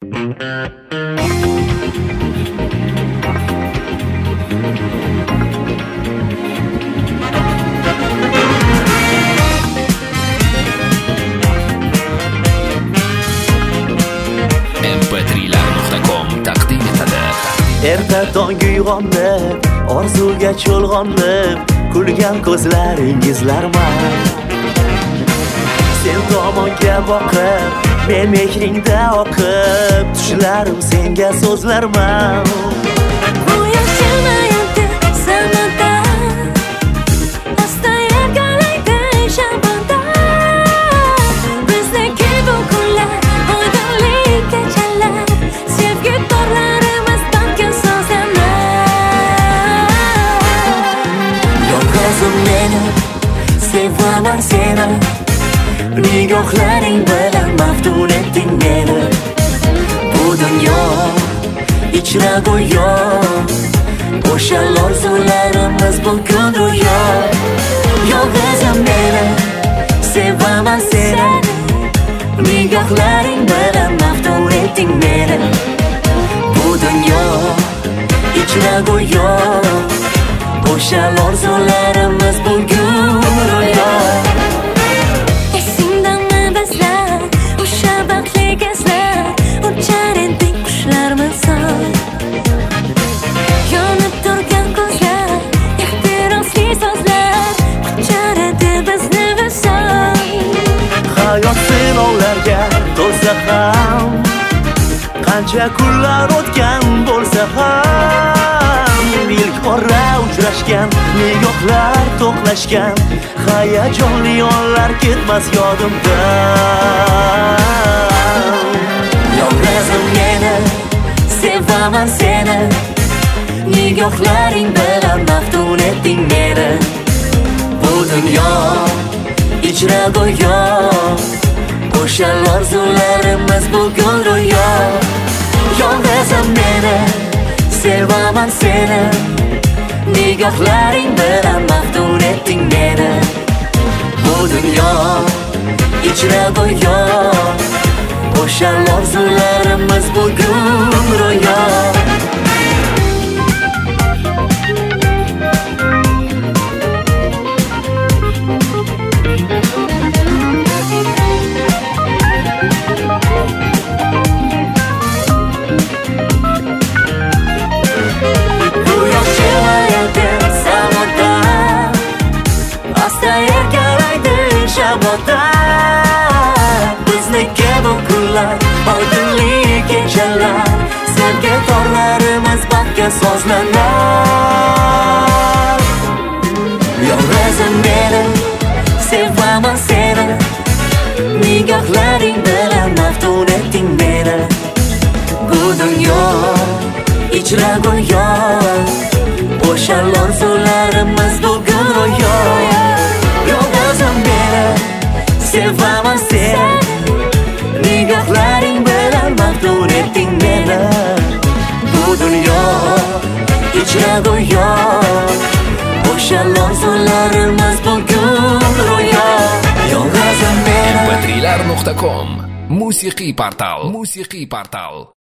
mp3lar.com taqdim etadi. Erta tongga uyg'onib, orzuga cho'lg'onib, kulgan ko'zlaringizlarman. Sen tomonga boqib, men mehringda oqib, tushlarim senga so'zlarman. Sevaman seni, nigohlaring bilan maftun etding meni. Bu dunyo ichra go'yo, o'sha orzularimiz bugun ro'yo. Yolg'izim meni, sevaman seni, nigohlaring bilan maftun etding meni. Bu dunyo ichra go'yo, o'sha orzularimiz bugun ro'yo. Esingdami bizlar, o'sha baxtli kezlar, uchar edik qushlar misol. Yonib turgan ko'zlar, ehtirosli so'zlar, uchar edi bizni visol. Hayot sinovlarga to'lsa ham, qancha kunlar o'tgan bo'lsa ham, ilk bora uchrashgan nigohlar to'qnashgan, hayajonli onlar ketmas yodimdan. Yolg'izim meni, sevaman seni, nigohlaring bilan maftun etding meni. Bu dunyo ichra go'yo, o'sha orzularimiz bugun ro'yo. Yolg'izim meni, sevaman seni, nigohlaring bilan maftun etding meni. Bu dunyo ichra go'yo, o'sha orzularimiz bugun ro'yo. Bizniki bu kunlar, oydinli kechalar, sevgi torlarimiz baxtga sozlanar. Yolg'izim meni, sevaman seni, nigohlaring bilan maftun etding meni. Bu dunyo ichra go'yo, o'sha orzularimiz bugun ro'yo. Yolg'izim meni, sevaman seni, nigohlaring bilan maftun etding meni. Bu dunyo ichra go'yo, o'sha orzularimiz bugun ro'yo. Yolg'izim meni. mp3lar.com musiqiy portal.